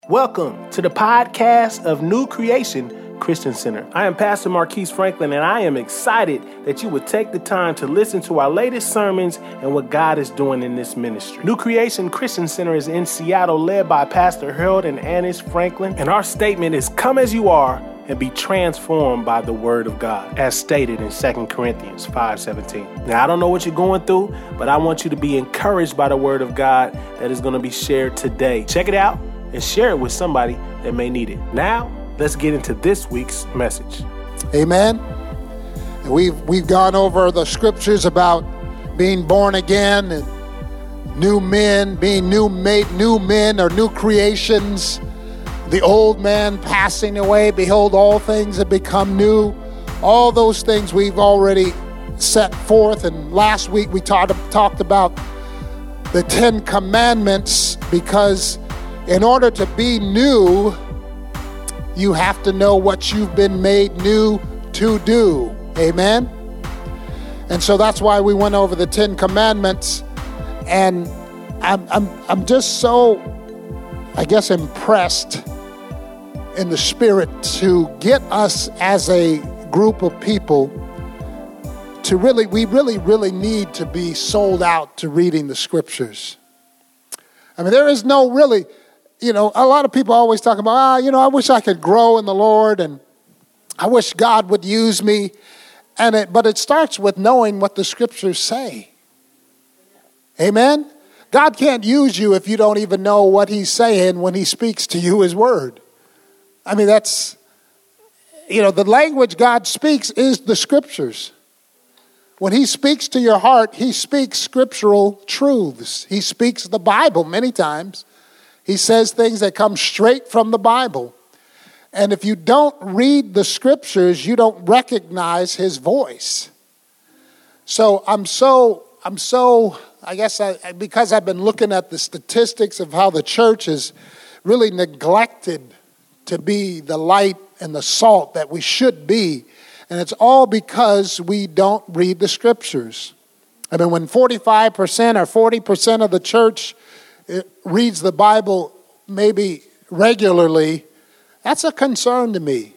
Welcome to the podcast of New Creation Christian Center. I am Pastor Marquise Franklin, and I am excited that you would take the time to listen to our latest sermons and what God is doing in this ministry. New Creation Christian Center is in Seattle, led by Pastor Harold and Annis Franklin, and our statement is, come as you are and be transformed by the word of God, as stated in 2 Corinthians 5:17. Now, I don't know what you're going through, but I want you to be encouraged by the word of God that is going to be shared today. Check it out and share it with somebody that may need it. Now, let's get into this week's message. Amen. We've gone over the scriptures about being born again and new men, being new men or new creations. The old man passing away, behold, all things have become new. All those things we've already set forth. And last week we talked about the 10 Commandments, because in order to be new, you have to know what you've been made new to do. Amen? And so that's why we went over the 10 Commandments. And I'm just so, I guess, impressed in the spirit to get us as a group of people to we really need to be sold out to reading the scriptures. I mean, there is no really, a lot of people always talk about, I wish I could grow in the Lord and I wish God would use me. But it starts with knowing what the scriptures say. Amen? God can't use you if you don't even know what he's saying when he speaks to you, his word. I mean, that's, the language God speaks is the scriptures. When he speaks to your heart, he speaks scriptural truths. He speaks the Bible many times. He says things that come straight from the Bible. And if you don't read the scriptures, you don't recognize his voice. So I'm so, I guess because I've been looking at the statistics of how the church is really neglected to be the light and the salt that we should be. And it's all because we don't read the scriptures. I mean, when 45% or 40% of the church reads the Bible maybe regularly, that's a concern to me.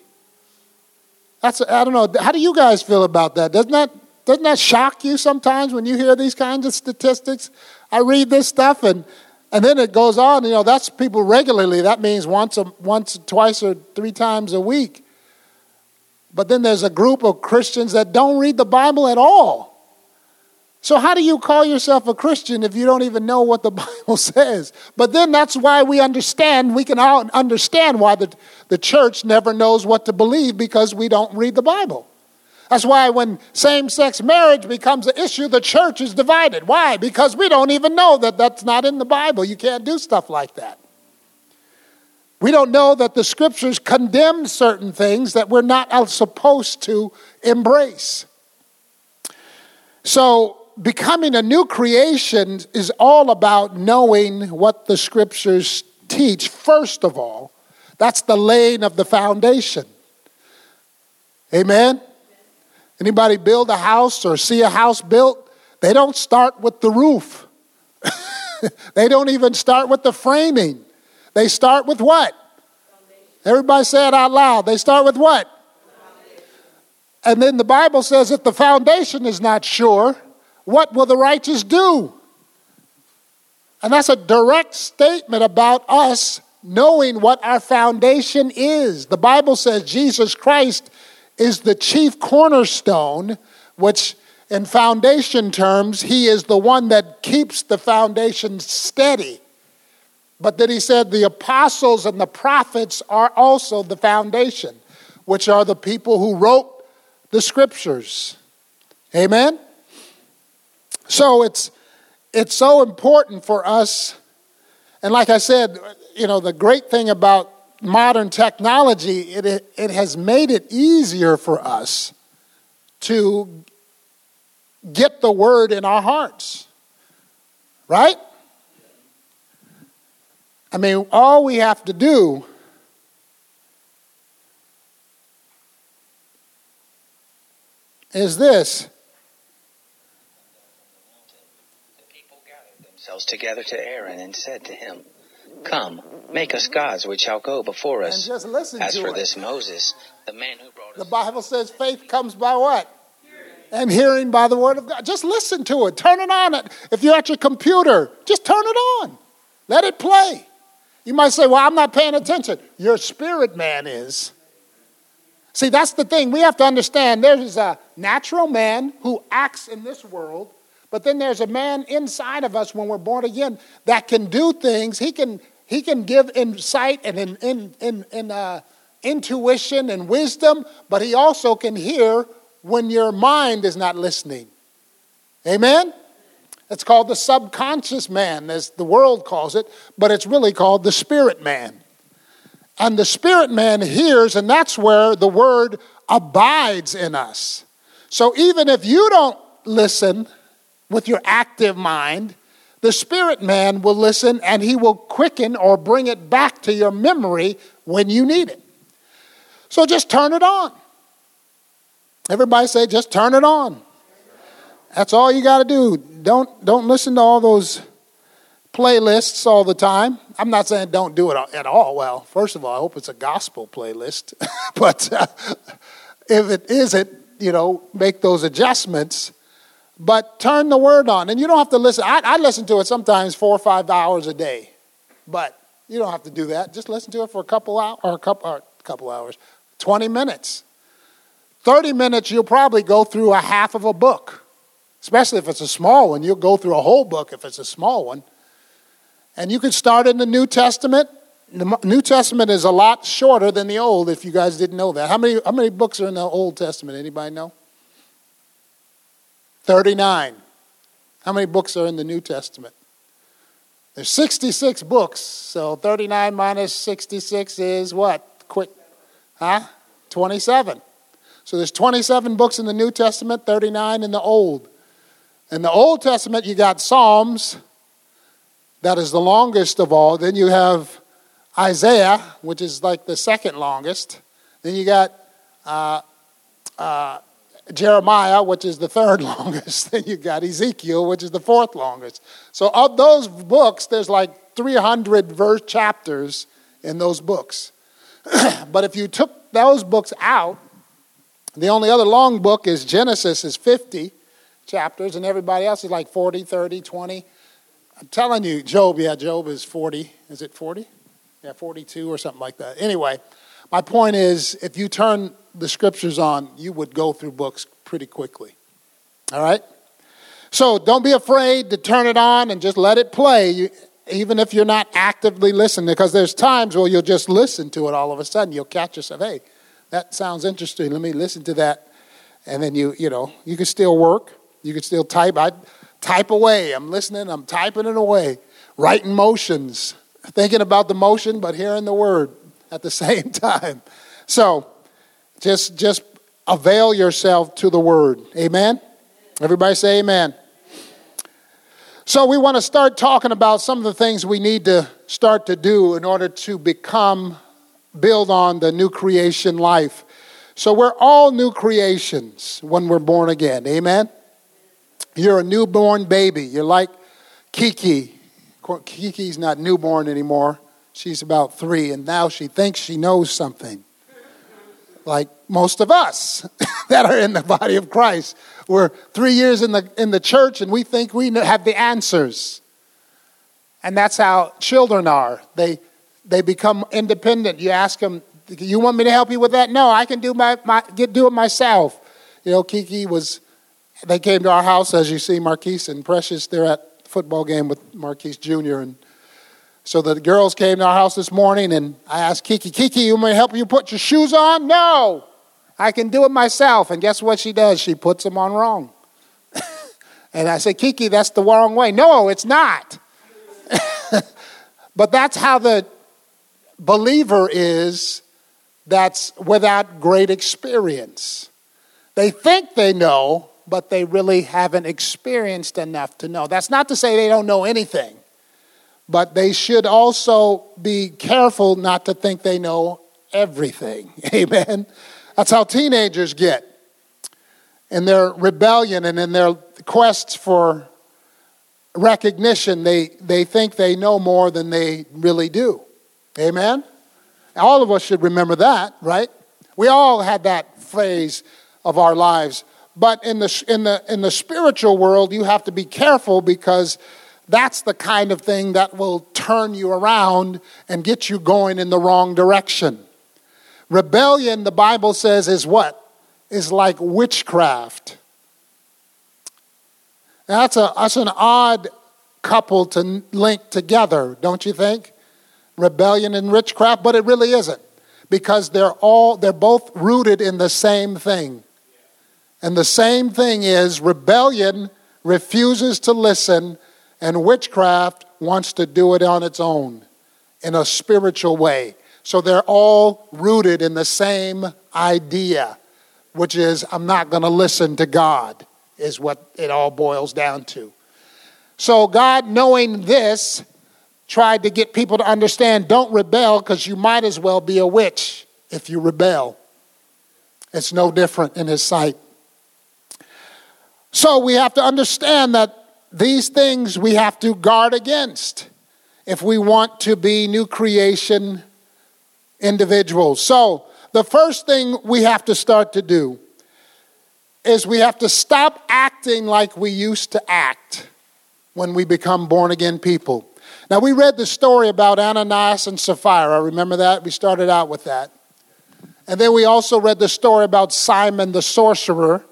I don't know, how do you guys feel about that? Doesn't that shock you sometimes when you hear these kinds of statistics? I read this stuff and then it goes on, that's people regularly. That means once, twice, or 3 times a week. But then there's a group of Christians that don't read the Bible at all. So how do you call yourself a Christian if you don't even know what the Bible says? But then that's why we can all understand why the church never knows what to believe, because we don't read the Bible. That's why when same-sex marriage becomes an issue, the church is divided. Why? Because we don't even know that that's not in the Bible. You can't do stuff like that. We don't know that the scriptures condemn certain things that we're not supposed to embrace. So becoming a new creation is all about knowing what the scriptures teach. First of all, that's the laying of the foundation. Amen? Anybody build a house or see a house built? They don't start with the roof. They don't even start with the framing. They start with what? Foundation. Everybody say it out loud. They start with what? Foundation. And then the Bible says if the foundation is not sure, what will the righteous do? And that's a direct statement about us knowing what our foundation is. The Bible says Jesus Christ is the chief cornerstone, which in foundation terms, he is the one that keeps the foundation steady. But then he said the apostles and the prophets are also the foundation, which are the people who wrote the scriptures. Amen? So it's so important for us. And like I said, the great thing about modern technology, it has made it easier for us to get the word in our hearts. Right? I mean, all we have to do is this. The people gathered themselves together to Aaron and said to him, Come, make us gods which shall go before us. And just listen As to for it. this Moses, the man who brought us... The Bible says faith comes by what? And hearing by the word of God. Just listen to it. Turn it on. If you're at your computer, just turn it on. Let it play. You might say, well, I'm not paying attention. Your spirit man is. See, that's the thing. We have to understand there's a natural man who acts in this world, but then there's a man inside of us when we're born again that can do things. He can give insight and intuition and wisdom, but he also can hear when your mind is not listening. Amen? It's called the subconscious man, as the world calls it, but it's really called the spirit man. And the spirit man hears, and that's where the word abides in us. So even if you don't listen with your active mind, the spirit man will listen and he will quicken or bring it back to your memory when you need it. So just turn it on. Everybody say, just turn it on. That's all you got to do. Don't listen to all those playlists all the time. I'm not saying don't do it at all. Well, first of all, I hope it's a gospel playlist. But if it isn't, make those adjustments. But turn the word on. And you don't have to listen. I listen to it sometimes 4 or 5 hours a day. But you don't have to do that. Just listen to it for a couple hours. 20 minutes. 30 minutes, you'll probably go through a half of a book. Especially if it's a small one. You'll go through a whole book if it's a small one. And you can start in the New Testament. The New Testament is a lot shorter than the Old, if you guys didn't know that. How many books are in the Old Testament? Anybody know? 39. How many books are in the New Testament? There's 66 books. So 39 minus 66 is what? 27. So there's 27 books in the New Testament, 39 in the Old. In the Old Testament, you got Psalms. That is the longest of all. Then you have Isaiah, which is like the second longest. Then you got Jeremiah, which is the third longest. Then you got Ezekiel, which is the fourth longest. So of those books, there's like 300 verse chapters in those books. But if you took those books out, the only other long book is Genesis, is 50 chapters, and everybody else is like 40, 30, 20. I'm telling you, Job is 40. Is it 40? Yeah, 42 or something like that. Anyway, my point is, if you turn the scriptures on, you would go through books pretty quickly. All right? So don't be afraid to turn it on and just let it play, even if you're not actively listening, because there's times where you'll just listen to it all of a sudden. You'll catch yourself, hey, that sounds interesting. Let me listen to that. And then you can still work. You can still type. I type away. I'm listening. I'm typing it away. Writing motions. Thinking about the motion, but hearing the word at the same time. So just avail yourself to the word. Amen? Everybody say amen. So we want to start talking about some of the things we need to start to do in order to build on the new creation life. So we're all new creations when we're born again. Amen? You're a newborn baby. You're like Kiki. Kiki's not newborn anymore. She's about 3, and now she thinks she knows something. Like most of us that are in the body of Christ. We're 3 years in the church, and we think we have the answers. And that's how children are. They become independent. You ask them, you want me to help you with that? No, I can do it myself. Kiki they came to our house, as you see, Marquise and Precious. They're at the football game with Marquise Jr. And so the girls came to our house this morning, and I asked Kiki, you want me to help you put your shoes on? No, I can do it myself. And guess what she does? She puts them on wrong. And I say, Kiki, that's the wrong way. No, it's not. But that's how the believer is that's without great experience. They think they know, but they really haven't experienced enough to know. That's not to say they don't know anything, but they should also be careful not to think they know everything. Amen? That's how teenagers get in their rebellion and in their quest for recognition. They think they know more than they really do. Amen? All of us should remember that, right? We all had that phase of our lives. But in the spiritual world, you have to be careful, because that's the kind of thing that will turn you around and get you going in the wrong direction. Rebellion, the Bible says, is what? Is like witchcraft. Now, that's an odd couple to link together, don't you think? Rebellion and witchcraft, but it really isn't, because they're both rooted in the same thing. And the same thing is rebellion refuses to listen, and witchcraft wants to do it on its own in a spiritual way. So they're all rooted in the same idea, which is, I'm not going to listen to God, is what it all boils down to. So God, knowing this, tried to get people to understand, don't rebel, because you might as well be a witch if you rebel. It's no different in his sight. So we have to understand that these things we have to guard against if we want to be new creation individuals. So the first thing we have to start to do is we have to stop acting like we used to act when we become born again people. Now, we read the story about Ananias and Sapphira. Remember that? We started out with that. And then we also read the story about Simon the sorcerer.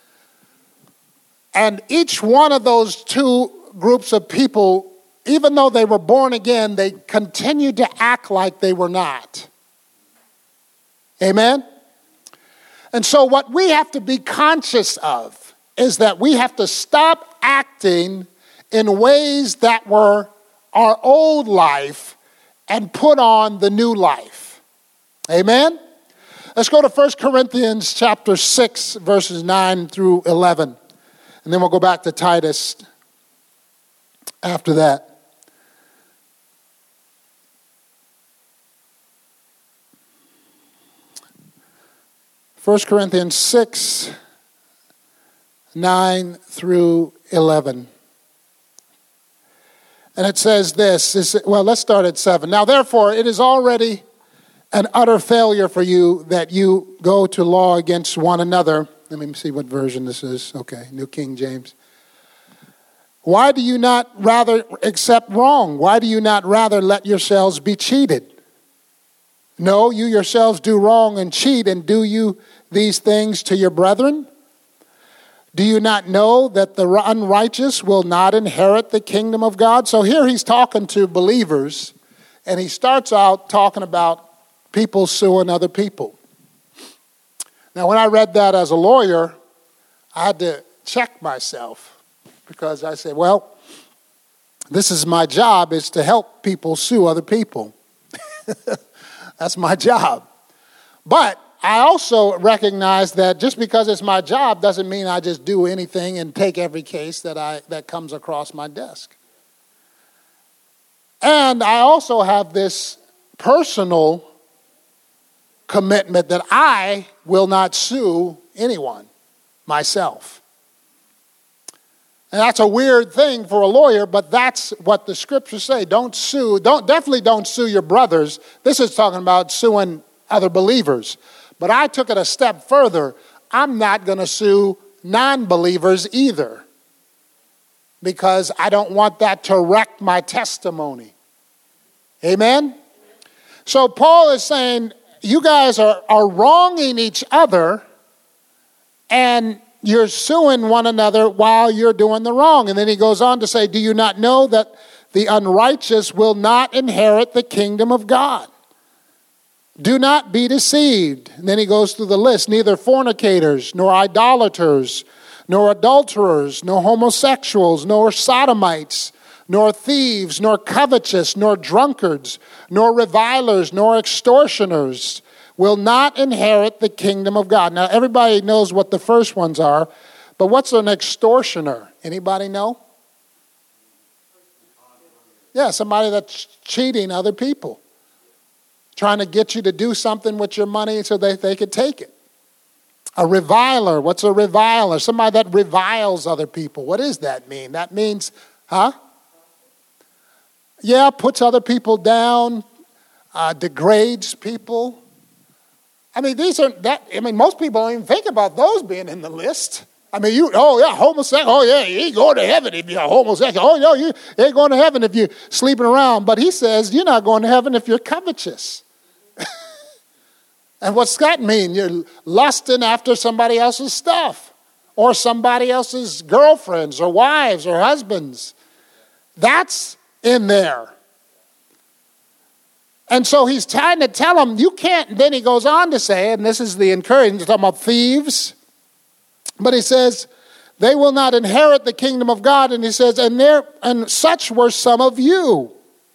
And each one of those two groups of people, even though they were born again, they continued to act like they were not. Amen? And so what we have to be conscious of is that we have to stop acting in ways that were our old life and put on the new life. Amen? Let's go to 1 Corinthians chapter 6, verses 9 through 11. And then we'll go back to Titus after that. First Corinthians 6, 9 through 11. And it says this, let's start at 7. Now, therefore, it is already an utter failure for you that you go to law against one another. Let me see what version this is. Okay, New King James. Why do you not rather accept wrong? Why do you not rather let yourselves be cheated? No, you yourselves do wrong and cheat, and do you these things to your brethren? Do you not know that the unrighteous will not inherit the kingdom of God? So here he's talking to believers, and he starts out talking about people suing other people. Now, when I read that as a lawyer, I had to check myself, because I said, well, this is my job, is to help people sue other people. That's my job. But I also recognize that just because it's my job doesn't mean I just do anything and take every case that comes across my desk. And I also have this personal commitment that I will not sue anyone myself. And that's a weird thing for a lawyer, but that's what the scriptures say. Definitely don't sue your brothers. This is talking about suing other believers. But I took it a step further. I'm not going to sue non-believers either, because I don't want that to wreck my testimony. Amen? So Paul is saying, you guys are wronging each other, and you're suing one another while you're doing the wrong. And then he goes on to say, do you not know that the unrighteous will not inherit the kingdom of God? Do not be deceived. And then he goes through the list. Neither fornicators, nor idolaters, nor adulterers, nor homosexuals, nor sodomites, nor thieves, nor covetous, nor drunkards, nor revilers, nor extortioners will not inherit the kingdom of God. Now, everybody knows what the first ones are, but what's an extortioner? Anybody know? Yeah, somebody that's cheating other people, trying to get you to do something with your money so that they could take it. A reviler. What's a reviler? Somebody that reviles other people. What does that mean? That means Huh? Yeah, puts other people down, degrades people. I mean, most people don't even think about those being in the list. I mean, homosexual. Oh, yeah, you ain't going to heaven if you're homosexual. Oh, no, you ain't going to heaven if you're sleeping around. But he says you're not going to heaven if you're covetous. And what's that mean? You're lusting after somebody else's stuff or somebody else's girlfriends or wives or husbands. That's in there. And so he's trying to tell them, you can't. Then he goes on to say, and this is the encouragement, he's talking about thieves. But he says, they will not inherit the kingdom of God. And he says, and such were some of you.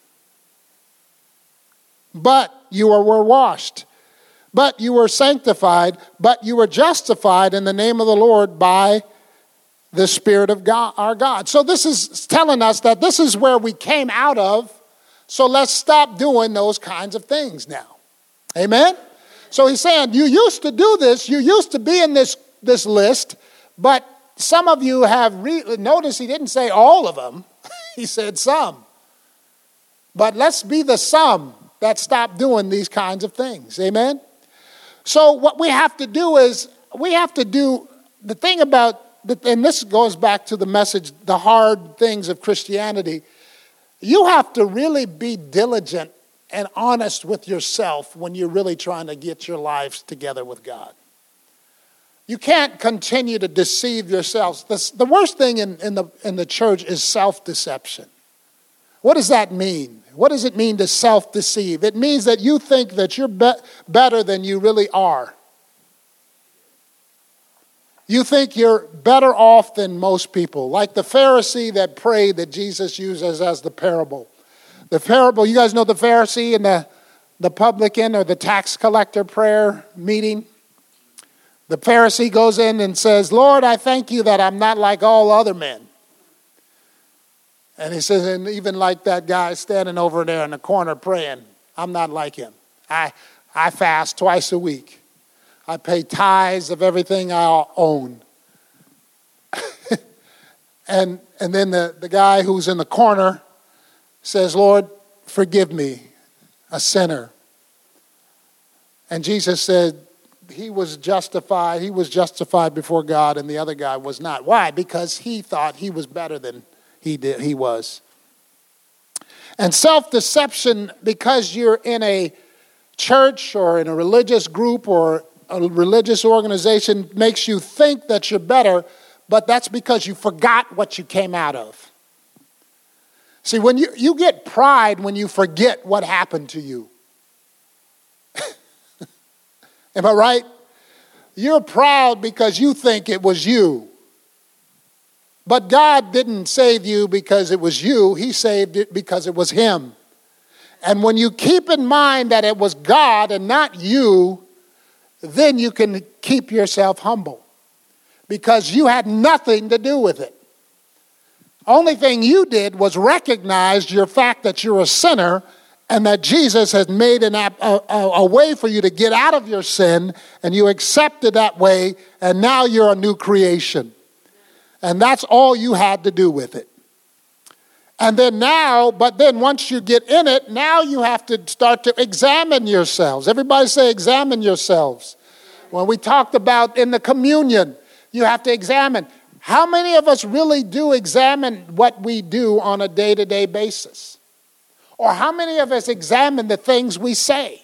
But you were washed. But you were sanctified. But you were justified in the name of the Lord by the Spirit of God, our God. So this is telling us that this is where we came out of. So let's stop doing those kinds of things now. Amen? So he's saying, you used to do this. You used to be in this list. But some of you have, notice he didn't say all of them. He said some. But let's be the some that stop doing these kinds of things. Amen? So what we have to do is, we have to do the thing about, and this goes back to the message, the hard things of Christianity. You have to really be diligent and honest with yourself when you're really trying to get your lives together with God. You can't continue to deceive yourselves. The worst thing in the church is self-deception. What does that mean? What does it mean to self-deceive? It means that you think that you're better than you really are. You think you're better off than most people. Like the Pharisee that prayed that Jesus uses as the parable. The parable, you guys know the Pharisee and the publican or the tax collector prayer meeting? The Pharisee goes in and says, Lord, I thank you that I'm not like all other men. And he says, and even like that guy standing over there in the corner praying, I'm not like him. I fast twice a week. I pay tithes of everything I own. and then the guy who's in the corner says, Lord, forgive me, a sinner. And Jesus said, he was justified before God, and the other guy was not. Why? Because he thought he was better than he was. And self-deception, because you're in a church or in a religious group or a religious organization, makes you think that you're better, but that's because you forgot what you came out of. See, when you get pride when you forget what happened to you. Am I right? You're proud because you think it was you. But God didn't save you because it was you. He saved it because it was him. And when you keep in mind that it was God and not you, then you can keep yourself humble. Because you had nothing to do with it. Only thing you did was recognize your fact that you're a sinner and that Jesus has made a way for you to get out of your sin, and you accepted that way, and now you're a new creation. And that's all you had to do with it. And then once you get in it, now you have to start to examine yourselves. Everybody say examine yourselves. When we talked about in the communion, you have to examine. How many of us really do examine what we do on a day-to-day basis? Or how many of us examine the things we say?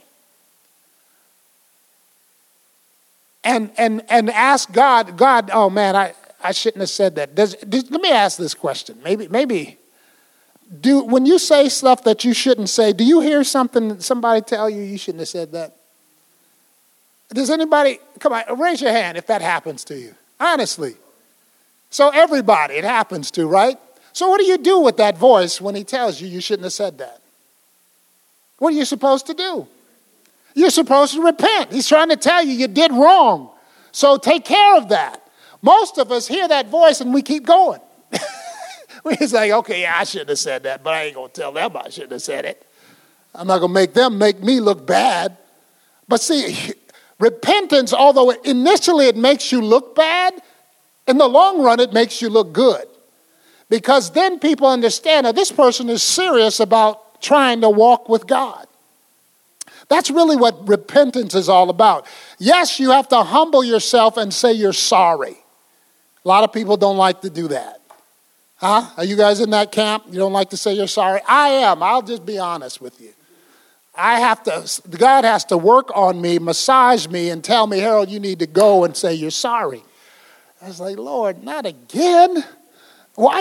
And ask God, oh man, I shouldn't have said that. Let me ask this question. Maybe when you say stuff that you shouldn't say, do you hear somebody tell you shouldn't have said that? Does anybody, come on, raise your hand if that happens to you. Honestly. So everybody it happens to, right? So what do you do with that voice when he tells you shouldn't have said that? What are you supposed to do? You're supposed to repent. He's trying to tell you did wrong. So take care of that. Most of us hear that voice and we keep going. We're like, okay, yeah, I shouldn't have said that, but I ain't going to tell them I shouldn't have said it. I'm not going to make them make me look bad. But see, repentance, although initially it makes you look bad, in the long run it makes you look good. Because then people understand that this person is serious about trying to walk with God. That's really what repentance is all about. Yes, you have to humble yourself and say you're sorry. A lot of people don't like to do that. Huh? Are you guys in that camp? You don't like to say you're sorry? I am. I'll just be honest with you. God has to work on me, massage me, and tell me, Harold, you need to go and say you're sorry. I was like, Lord, not again. Why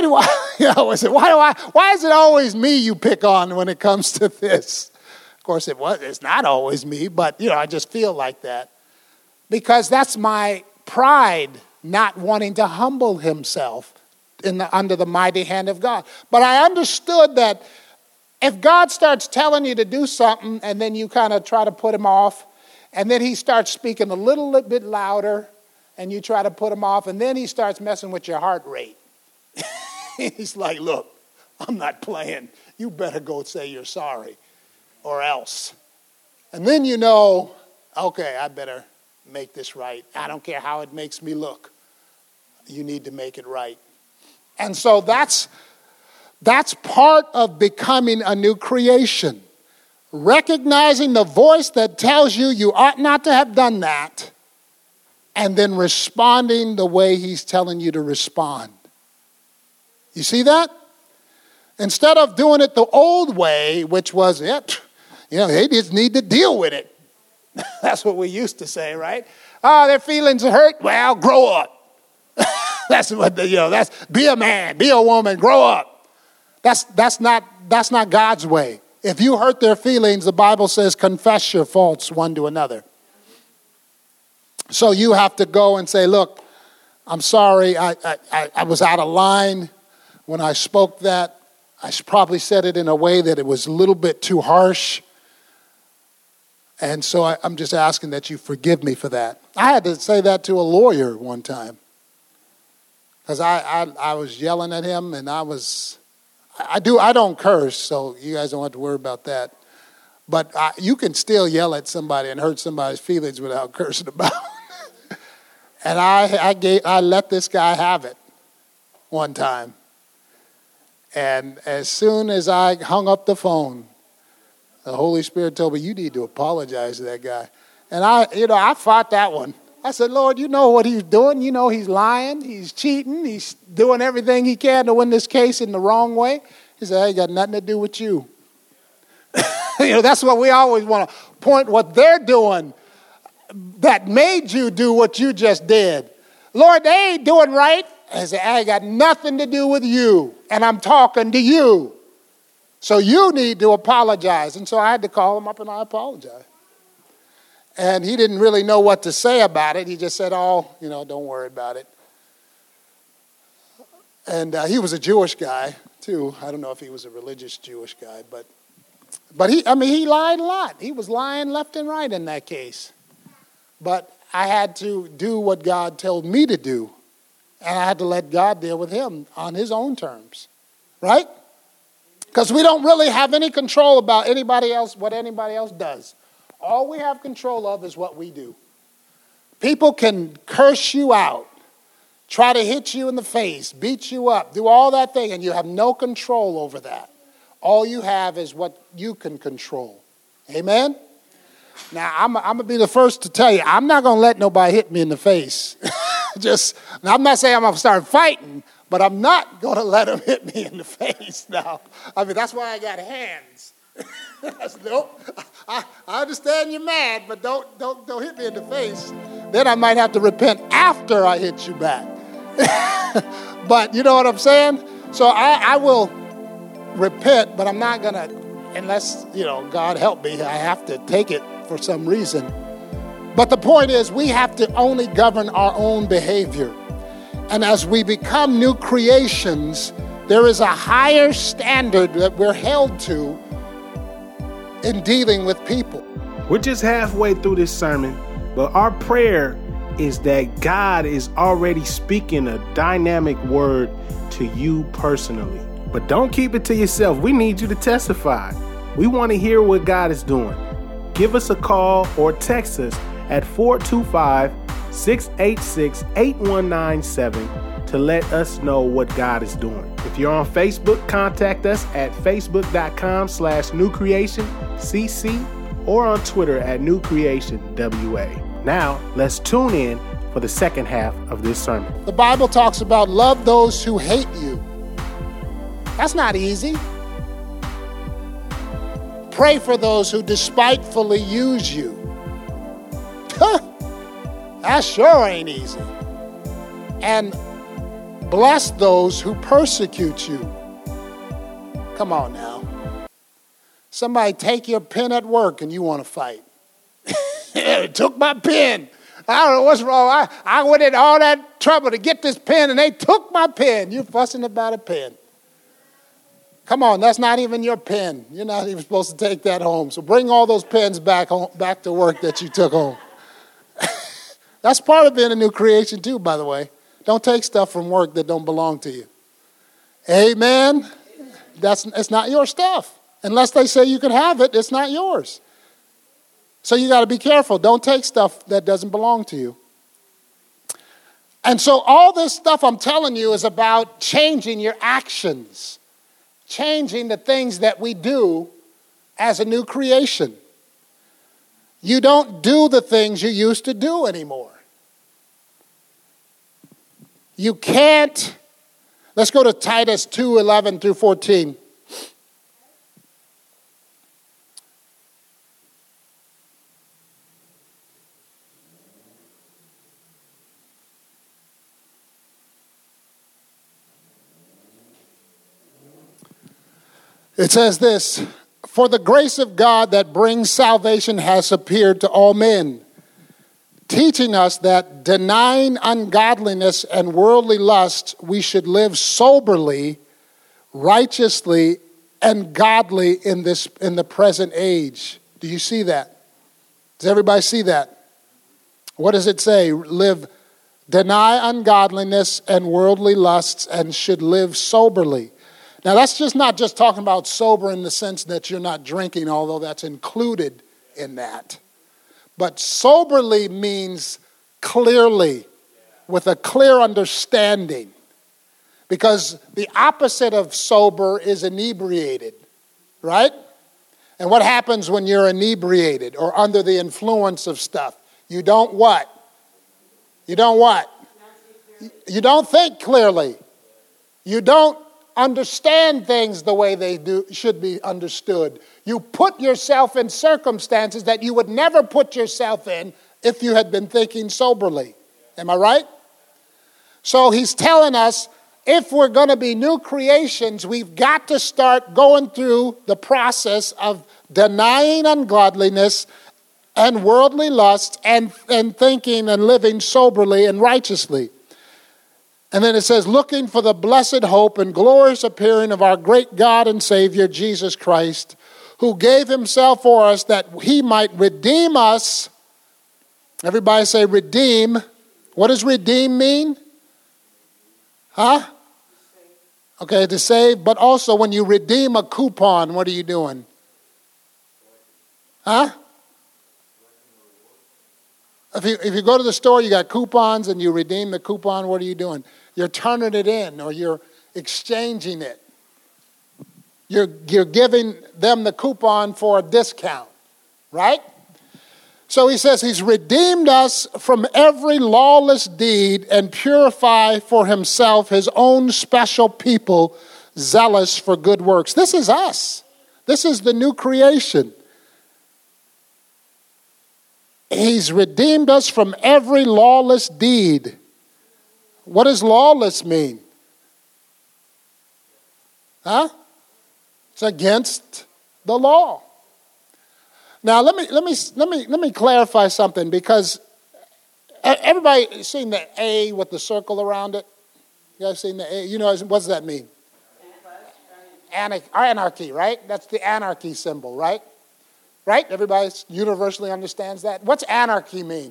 is it always me you pick on when it comes to this? Of course, it's not always me, but, I just feel like that. Because that's my pride, not wanting to humble himself under the mighty hand of God. But I understood that if God starts telling you to do something and then you kind of try to put him off, and then he starts speaking a little bit louder and you try to put him off, and then he starts messing with your heart rate. He's like, look, I'm not playing. You better go say you're sorry or else. And then okay, I better make this right. I don't care how it makes me look. You need to make it right. And so that's part of becoming a new creation. Recognizing the voice that tells you ought not to have done that, and then responding the way he's telling you to respond. You see that? Instead of doing it the old way, which was, they just need to deal with it. That's what we used to say, right? Oh, their feelings are hurt. Well, grow up. That's what that's be a man, be a woman, grow up. That's not God's way. If you hurt their feelings, the Bible says confess your faults one to another. So you have to go and say, look, I'm sorry, I was out of line when I spoke that. I probably said it in a way that it was a little bit too harsh. And so I'm just asking that you forgive me for that. I had to say that to a lawyer one time. Because I was yelling at him, and I don't curse, so you guys don't have to worry about that. But you can still yell at somebody and hurt somebody's feelings without cursing about it. And I let this guy have it one time. And as soon as I hung up the phone, the Holy Spirit told me, you need to apologize to that guy. And I fought that one. I said, Lord, you know what he's doing. You know he's lying. He's cheating. He's doing everything he can to win this case in the wrong way. He said, I ain't got nothing to do with you. That's what we always want to point what they're doing that made you do what you just did. Lord, they ain't doing right. I said, I ain't got nothing to do with you. And I'm talking to you. So you need to apologize. And so I had to call him up and I apologized. And he didn't really know what to say about it. He just said, don't worry about it. And he was a Jewish guy, too. I don't know if he was a religious Jewish guy, but he lied a lot. He was lying left and right in that case. But I had to do what God told me to do. And I had to let God deal with him on his own terms. Right? Because we don't really have any control about anybody else, what anybody else does. All we have control of is what we do. People can curse you out, try to hit you in the face, beat you up, do all that thing, and you have no control over that. All you have is what you can control. Amen? Now, I'm going to be the first to tell you, I'm not going to let nobody hit me in the face. I'm not saying I'm going to start fighting, but I'm not going to let them hit me in the face now. That's why I got hands. Nope. I understand you're mad, but don't hit me in the face. Then I might have to repent after I hit you back. But you know what I'm saying? So I will repent, but I'm not going to, unless, God help me, I have to take it for some reason. But the point is, we have to only govern our own behavior. And as we become new creations, there is a higher standard that we're held to in dealing with people. We're just halfway through this sermon, but our prayer is that God is already speaking a dynamic word to you personally. But don't keep it to yourself. We need you to testify. We want to hear what God is doing. Give us a call or text us at 425-686-8197 to let us know what God is doing. If If you're on Facebook, contact us at facebook.com/newcreationcc or on Twitter at newcreationwa. Now, let's tune in for the second half of this sermon. The Bible talks about love those who hate you. That's not easy. Pray for those who despitefully use you. That sure ain't easy. And bless those who persecute you. Come on now. Somebody take your pen at work and you want to fight. It took my pen. I don't know what's wrong. I went in all that trouble to get this pen and they took my pen. You're fussing about a pen. Come on, that's not even your pen. You're not even supposed to take that home. So bring all those pens back to work that you took home. That's part of being a new creation too, by the way. Don't take stuff from work that don't belong to you. Amen? It's not your stuff. Unless they say you can have it, it's not yours. So you got to be careful. Don't take stuff that doesn't belong to you. And so all this stuff I'm telling you is about changing your actions. Changing the things that we do as a new creation. You don't do the things you used to do anymore. You can't. Let's go to Titus 2:11 through 14. It says this, "For the grace of God that brings salvation has appeared to all men, teaching us that denying ungodliness and worldly lust, we should live soberly, righteously, and godly in the present age." Do you see that? Does everybody see that? What does it say? Deny ungodliness and worldly lusts and should live soberly. Now, that's not just talking about sober in the sense that you're not drinking, although that's included in that. But soberly means clearly, with a clear understanding. Because the opposite of sober is inebriated, right? And what happens when you're inebriated or under the influence of stuff? You don't what? You don't what? You don't think clearly. You don't understand things the way they should be understood. You put yourself in circumstances that you would never put yourself in if you had been thinking soberly. Am I right? So he's telling us if we're going to be new creations, we've got to start going through the process of denying ungodliness and worldly lust and thinking and living soberly and righteously. And then it says, looking for the blessed hope and glorious appearing of our great God and Savior, Jesus Christ, who gave himself for us that he might redeem us. Everybody say redeem. What does redeem mean? Huh? Okay, to save. But also when you redeem a coupon, what are you doing? Huh? If you go to the store, you got coupons and you redeem the coupon, what are you doing? You're turning it in or you're exchanging it. You're giving them the coupon for a discount, right? So he says he's redeemed us from every lawless deed and purified for himself his own special people, zealous for good works. This is us. This is the new creation. He's redeemed us from every lawless deed. What does lawless mean? Huh? It's against the law. Now let me clarify something, because everybody seen the A with the circle around it? You guys seen the A? You know, what does that mean? Anarchy, right? That's the anarchy symbol, right? Right? Everybody universally understands that. What's anarchy mean?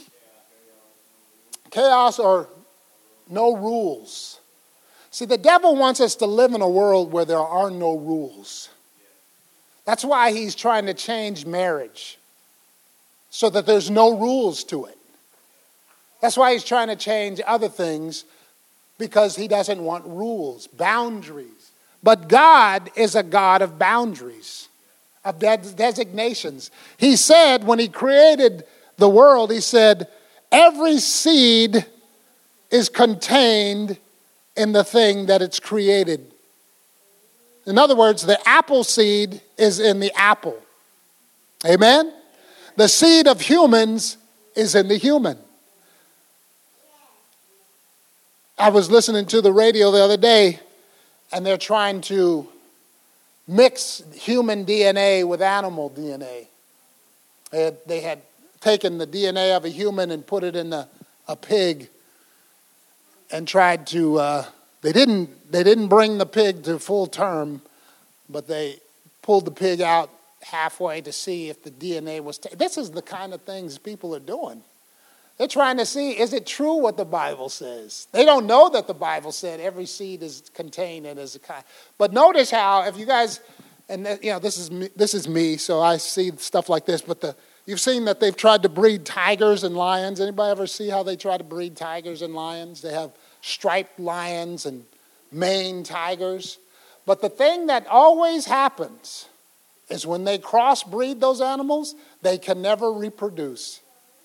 Chaos or no rules. See, the devil wants us to live in a world where there are no rules. That's why he's trying to change marriage, so that there's no rules to it. That's why he's trying to change other things because he doesn't want rules, boundaries. But God is a God of boundaries, of designations. He said when he created the world, he said, every seed is contained in the thing that it's created. In other words, the apple seed is in the apple. Amen? The seed of humans is in the human. I was listening to the radio the other day, and they're trying to mix human DNA with animal DNA. They had taken the DNA of a human and put it in a pig and tried to, they didn't bring the pig to full term, but they pulled the pig out halfway to see if the DNA was this is the kind of things people are doing. They're trying to see, is it true what the Bible says? They don't know that the Bible said every seed is contained in as a kind. But notice how, if you guys, and this is me, so I see stuff like this, but you've seen that they've tried to breed tigers and lions. Anybody ever see how they try to breed tigers and lions? They have striped lions and maned tigers. But the thing that always happens is when they crossbreed those animals, they can never reproduce.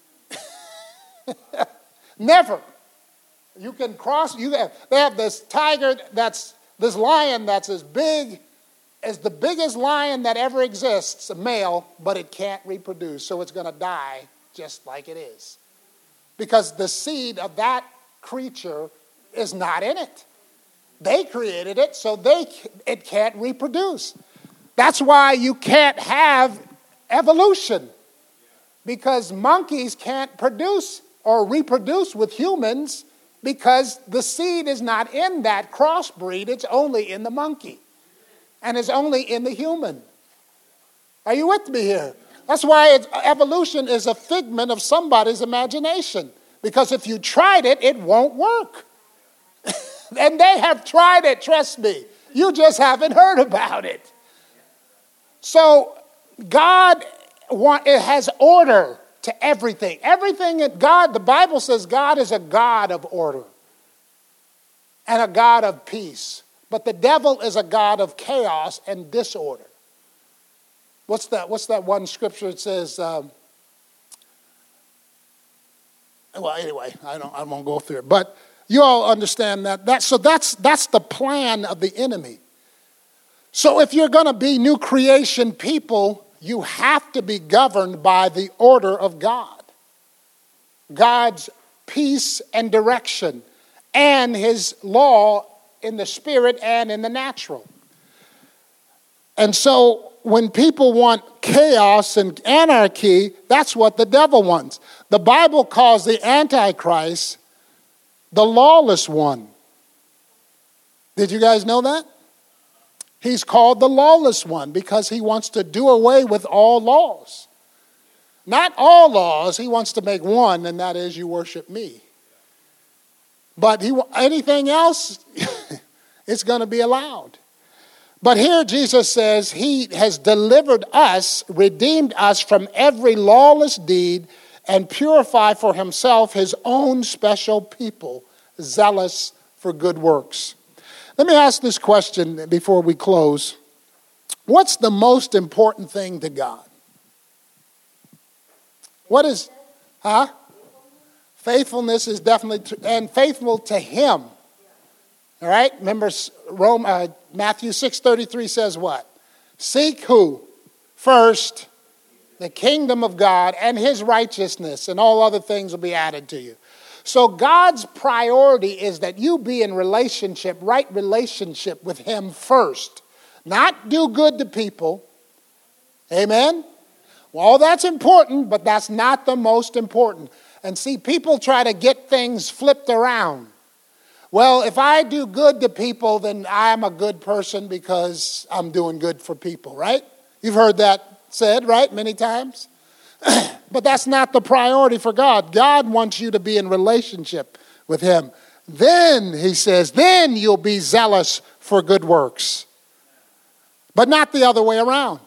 Never. You can they have this tiger this lion that's as big as the biggest lion that ever exists, a male, but it can't reproduce, so it's going to die just like it is. Because the seed of that creature is not in it. They created it, so it can't reproduce. That's why you can't have evolution, because monkeys can't produce or reproduce with humans because the seed is not in that crossbreed. It's only in the monkey and it's only in the human. Are you with me here? That's why evolution is a figment of somebody's imagination, because if you tried it, it won't work. And they have tried it, trust me. You just haven't heard about it. So God has order to everything. Everything that God, the Bible says God is a God of order and a God of peace. But the devil is a God of chaos and disorder. What's that one scripture that says, well, anyway, I won't go through it. But you all understand that. So that's the plan of the enemy. So if you're going to be new creation people, you have to be governed by the order of God. God's peace and direction and his law in the spirit and in the natural. And so when people want chaos and anarchy, that's what the devil wants. The Bible calls the Antichrist the lawless one. Did you guys know that? He's called the lawless one because he wants to do away with all laws. Not all laws. He wants to make one, and that is you worship me. But anything else, it's going to be allowed. But here Jesus says he has delivered us, redeemed us from every lawless deed, and purified for himself his own special people, zealous for good works. Let me ask this question before we close. What's the most important thing to God? What is, Faithfulness is definitely, and faithful to him. All right? Remember, Matthew 6:33 says what? Seek who? First, the kingdom of God and his righteousness, and all other things will be added to you. So God's priority is that you be in right relationship with him first. Not do good to people. Amen? Well, that's important, but that's not the most important. And see, people try to get things flipped around. Well, if I do good to people, then I'm a good person because I'm doing good for people, right? You've heard that said, right, many times? But that's not the priority for God. God wants you to be in relationship with him. Then, he says, then you'll be zealous for good works. But not the other way around.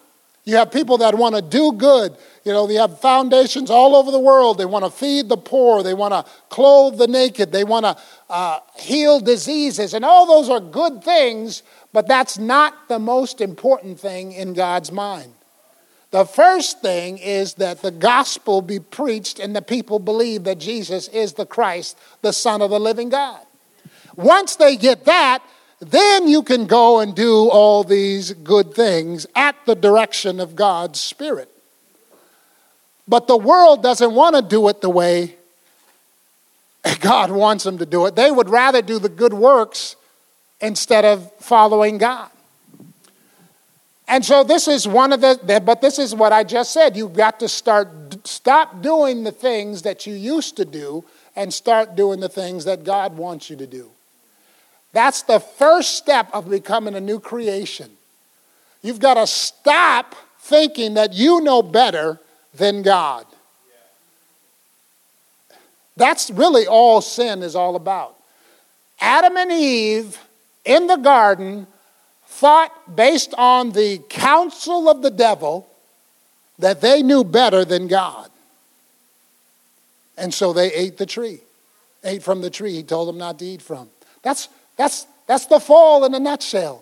You have people that want to do good. You know, they have foundations all over the world. They want to feed the poor. They want to clothe the naked. They want to heal diseases. And all those are good things, but that's not the most important thing in God's mind. The first thing is that the gospel be preached and the people believe that Jesus is the Christ, the Son of the living God. Once they get that, then you can go and do all these good things at the direction of God's Spirit. But the world doesn't want to do it the way God wants them to do it. They would rather do the good works instead of following God. And so this is but this is what I just said. You've got to stop doing the things that you used to do and start doing the things that God wants you to do. That's the first step of becoming a new creation. You've got to stop thinking that you know better than God. That's really all sin is all about. Adam and Eve in the garden thought, based on the counsel of the devil, that they knew better than God. And so they ate from the tree he told them not to eat from. That's the fall in a nutshell.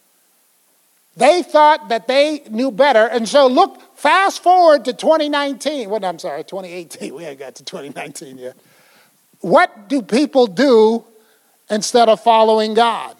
They thought that they knew better. And so look, fast forward to 2019. Well, I'm sorry, 2018. We haven't got to 2019 yet. What do people do instead of following God?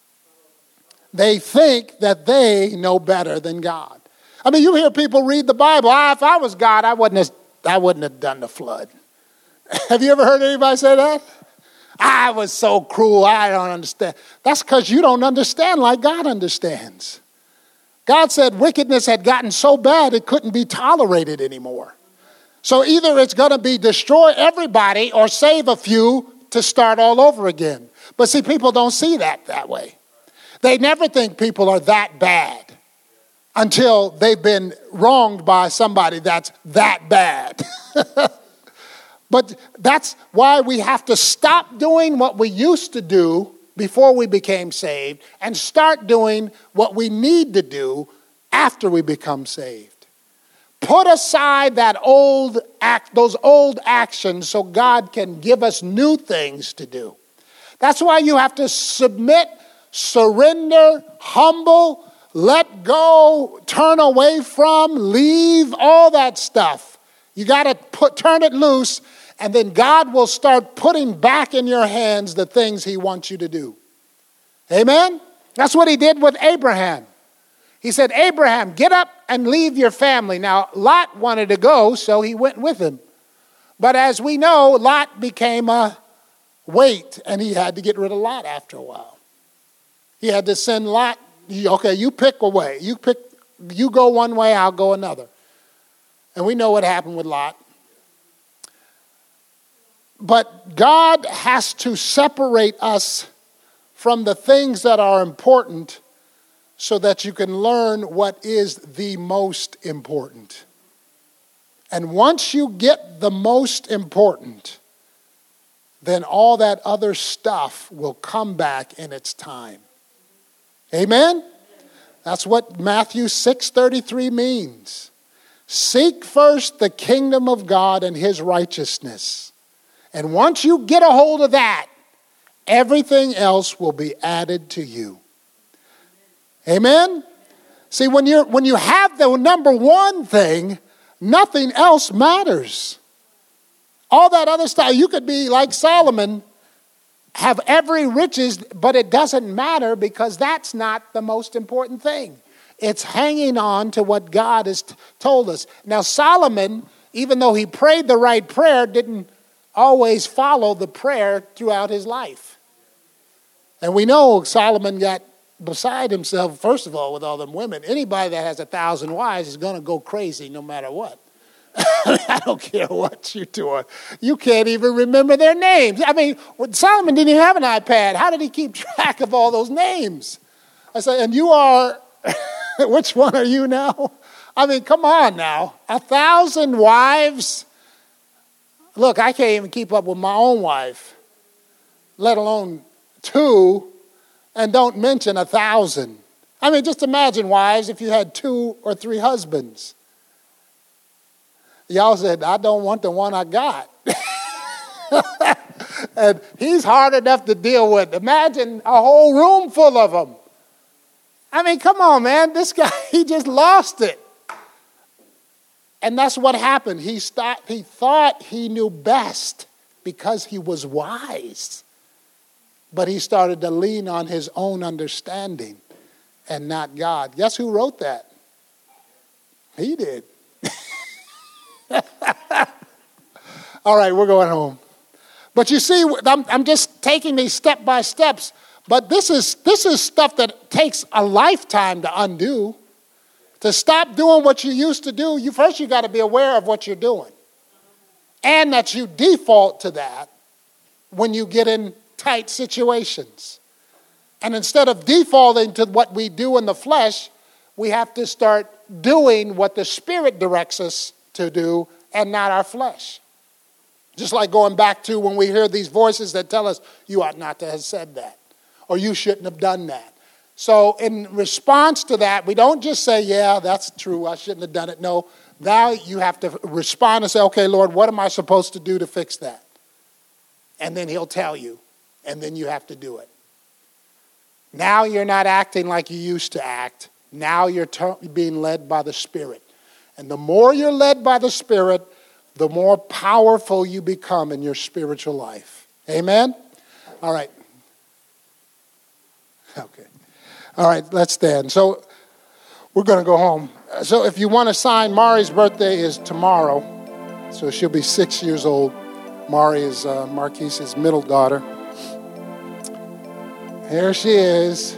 They think that they know better than God. I mean, you hear people read the Bible. If I was God, I wouldn't have done the flood. Have you ever heard anybody say that? I was so cruel, I don't understand. That's because you don't understand like God understands. God said wickedness had gotten so bad it couldn't be tolerated anymore. So either it's going to be destroy everybody or save a few to start all over again. But see, people don't see that way. They never think people are that bad until they've been wronged by somebody that's that bad. But that's why we have to stop doing what we used to do before we became saved and start doing what we need to do after we become saved. Put aside those old actions so God can give us new things to do. That's why you have to submit, surrender, humble, let go, turn away from, leave, all that stuff. You got to turn it loose. And then God will start putting back in your hands the things he wants you to do. Amen? That's what he did with Abraham. He said, Abraham, get up and leave your family. Now, Lot wanted to go, so he went with him. But as we know, Lot became a weight, and he had to get rid of Lot after a while. He had to send Lot, okay, you pick a way. You go one way, I'll go another. And we know what happened with Lot. But God has to separate us from the things that are important so that you can learn what is the most important. And once you get the most important, then all that other stuff will come back in its time. Amen? That's what Matthew 6:33 means. Seek first the kingdom of God and his righteousness. And once you get a hold of that, everything else will be added to you. Amen? See, when you have the number one thing, nothing else matters. All that other stuff, you could be like Solomon, have every riches, but it doesn't matter because that's not the most important thing. It's hanging on to what God has told us. Now, Solomon, even though he prayed the right prayer, didn't always follow the prayer throughout his life. And we know Solomon got beside himself, first of all, with all them women. Anybody that has 1,000 wives is going to go crazy no matter what. I don't care what you're doing. You can't even remember their names. I mean, Solomon didn't even have an iPad. How did he keep track of all those names? I said, and you are, which one are you now? I mean, come on now. 1,000 wives? Look, I can't even keep up with my own wife, let alone 2, and don't mention 1,000. I mean, just imagine, wives, if you had 2 or 3 husbands. Y'all said, I don't want the one I got. And he's hard enough to deal with. Imagine a whole room full of them. I mean, come on, man. This guy, he just lost it. And that's what happened. He thought he knew best because he was wise. But he started to lean on his own understanding and not God. Guess who wrote that? He did. All right, we're going home. But you see, I'm just taking these step by steps. But this is stuff that takes a lifetime to undo. To stop doing what you used to do, you got to be aware of what you're doing. And that you default to that when you get in tight situations. And instead of defaulting to what we do in the flesh, we have to start doing what the Spirit directs us to do and not our flesh. Just like going back to when we hear these voices that tell us, you ought not to have said that, or you shouldn't have done that. So in response to that, we don't just say, yeah, that's true, I shouldn't have done it. No, now you have to respond and say, okay, Lord, what am I supposed to do to fix that? And then he'll tell you, and then you have to do it. Now you're not acting like you used to act. Now you're being led by the Spirit. And the more you're led by the Spirit, the more powerful you become in your spiritual life. Amen? All right. Okay. All right, let's stand. So we're going to go home. So if you want to sign, Mari's birthday is tomorrow. So she'll be 6 years old. Mari is Marquise's middle daughter. Here she is.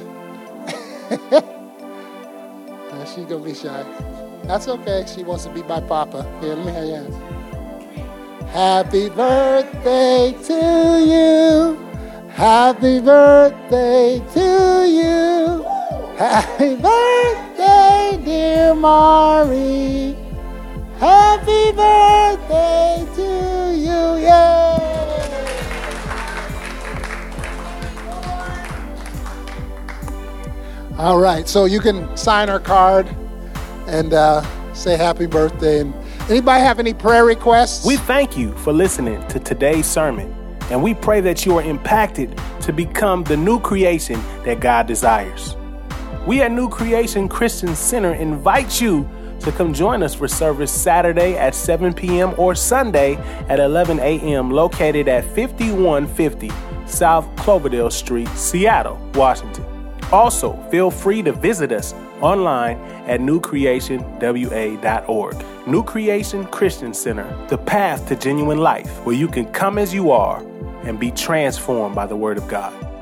She's going to be shy. That's okay. She wants to be by Papa. Here, let me hear your hands. Happy birthday to you. Happy birthday to you. Happy birthday, dear Mari. Happy birthday to you. Yay! All right, so you can sign our card and say happy birthday. And anybody have any prayer requests? We thank you for listening to today's sermon, and we pray that you are impacted to become the new creation that God desires. We at New Creation Christian Center invite you to come join us for service Saturday at 7 p.m. or Sunday at 11 a.m. located at 5150 South Cloverdale Street, Seattle, Washington. Also, feel free to visit us online at newcreationwa.org. New Creation Christian Center, the path to genuine life, where you can come as you are and be transformed by the Word of God.